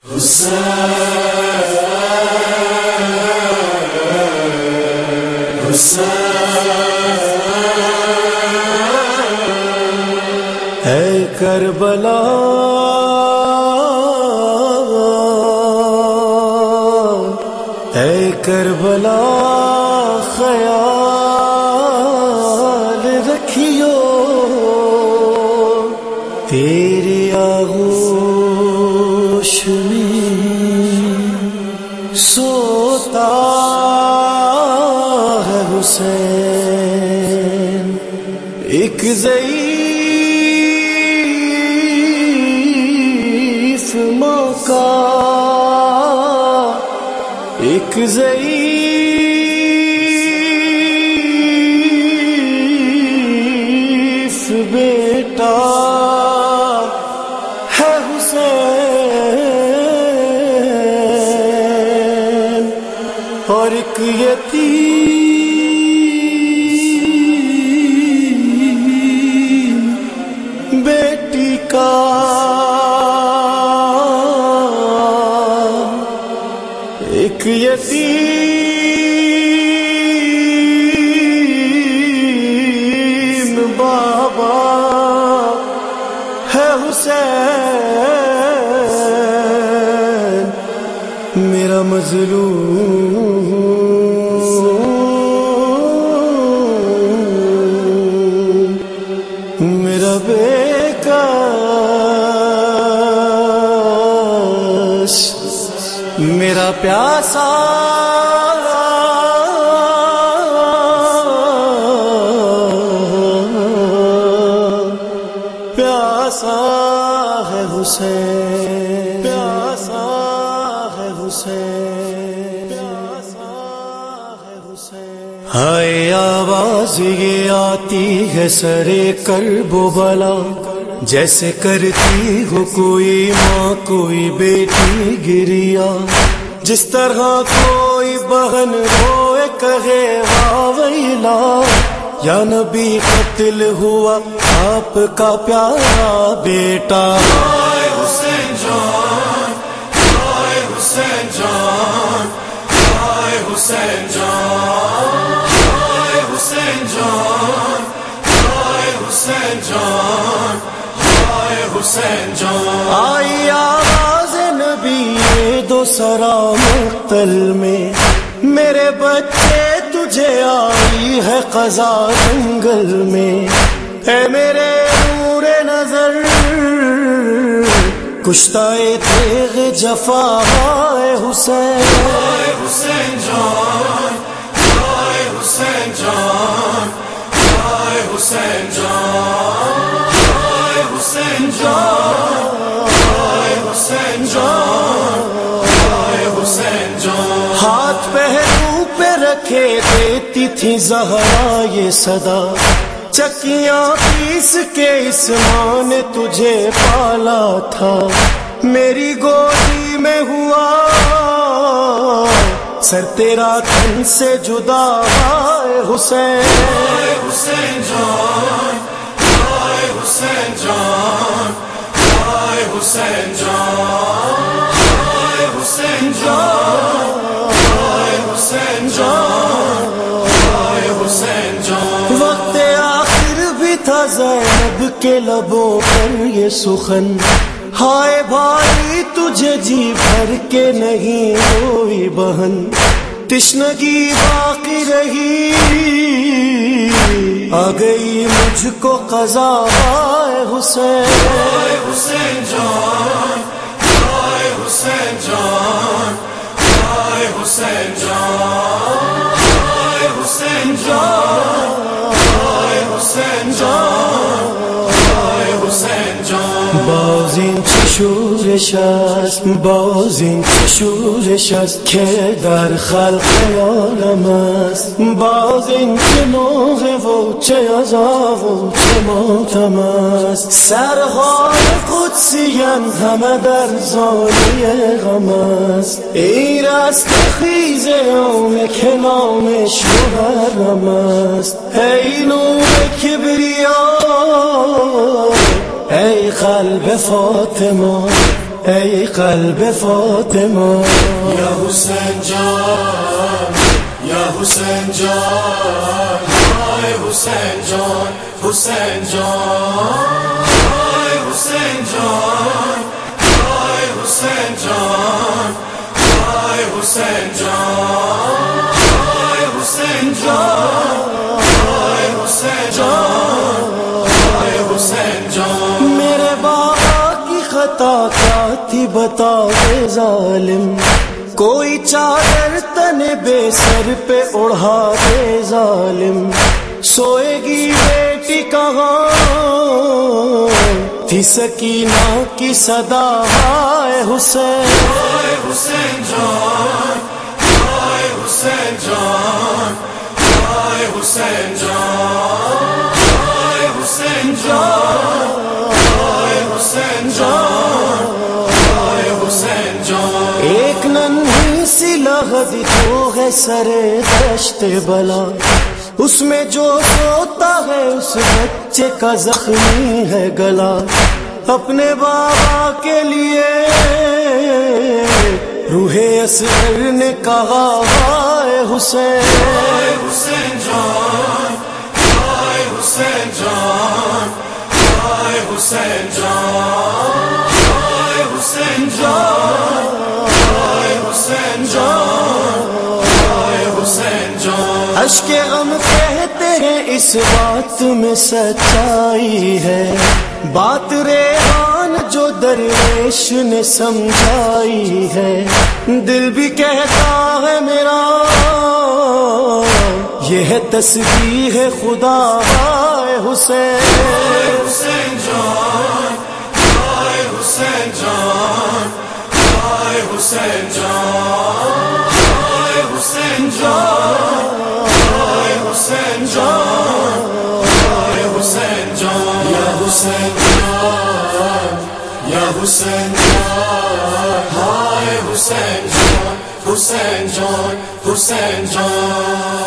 اے کربلا اے کربلا خیال رکھیو تیری آغوش میں سوتا ہے حسین، ایک ضعیف ماں کا ایک ضعیف بیٹا ہے حسین، اور ایک یتیم بیٹی کا ایک یتیم بابا ہے حسین، میرا مظلوم میرا بیکس میرا پیاسا پیاسا ہے حسین، پیاسا ہے حسین، پیاسا ہے حسین۔ ہائے آواز یہ آتی ہے سرے کرب و بلا، جیسے کرتی ہو کوئی ماں کوئی بیٹی گریا، جس طرح کوئی بہن روئے کہے واہ ویلا، یا نبی قتل ہوا آپ کا پیارا بیٹا۔ ہائے حسین جان، ہائے حسین جان، ہائے حسین جان، ہائے حسین جان، ہائے حسین جان، ہائے حسین جان۔ آئی آواز نبی دو سرا مقتل میں، میرے بچے تجھے آئی ہے قضا جنگل میں، اے میرے نور نظر کشتائے تیغ جفا ہائے حسین، ہائے حسین جان، ہائے حسین جان، ہائے حسین جان، ہائے حسین جان، ہائے حسین جان، ہائے حسین جان۔ ہاتھ پہلو پہ رکھے دیتی تھی زہرا یہ صدا، چکیاں پیس کے اس ماں نے تجھے پالا تھا، میری گودی میں ہوا سر تیرا تن سے جدا ہائے حسین، ہائے حسین جان، ہائے حسین جان، ہائے حسین جان، ہائے حسین جان، ہائے حسین جان، ہائے حسین جان۔ وقت آخر بھی تھا زینب کے لبوں پر یہ سخن، ہائے بھائی تجھے جی بھر کے نہیں کوئی بہن، تشنگی باقی رہی آ گئی مجھ کو قضا ہائے حسین، ہائے حسین جان، ہائے حسین جان، ہائے حسین جان، ہائے حسین جان، ہائے حسین جان، ہائے حسین جان۔ بازین شورش است بازین شورش است که در خلق عالم است، بازین چه نوح و چه عذاب و چه ماتم است، سرهای قدسیان همه در زانوی غم است، این است خیز یوم که نامش محرم است، ای نور کبریا ای قلب فاطمه اے قلب فاطمہ یا حسین جان یا حسین جان ہائے حسین جان حسین جان ہائے حسین جان ہائے حسین جان ہائے حسین جان ہائے حسین جان ہائے حسین جان ہائے حسین جان میرے بابا کی خطا کیا تھی بتا دے ظالم کوئی چادر تنے بے سر پہ اڑھا دے ظالم سوئے گی بیٹی کہاں تھی سکینہ کی صدا ہائے حسین ہائے حسین جان ہائے حسین جان ہائے حسین جان ہائے حسین جان ہائے حسین جان ہائے حسین جان ایک ننھی سی لغد جو ہے سرے دشت بلا اس میں جو سوتا ہے اس بچے کا زخمی ہے گلا اپنے بابا کے لیے روح اصغر نے کہا ہائے حسین ہائے حسین جان ہائے حسین جان ہائے حسین جان ہائے حسین جان ہائے حسین جان ہائے حسین جان اشک غم کہتے ہیں اس بات میں سچائی ہے بات ریحان جو درویش نے سمجھائی ہے دل بھی کہتا ہے میرا یہ ہے تسبیح خدا ہائے حسین ہائے حسین جان ہائے حسین جان ہائے حسین جان ہائے حسین جان ہائے حسین جان ہائے حسین جان یا حسین جان یا حسین جان ہائے حسین جان حسین جان حسین جان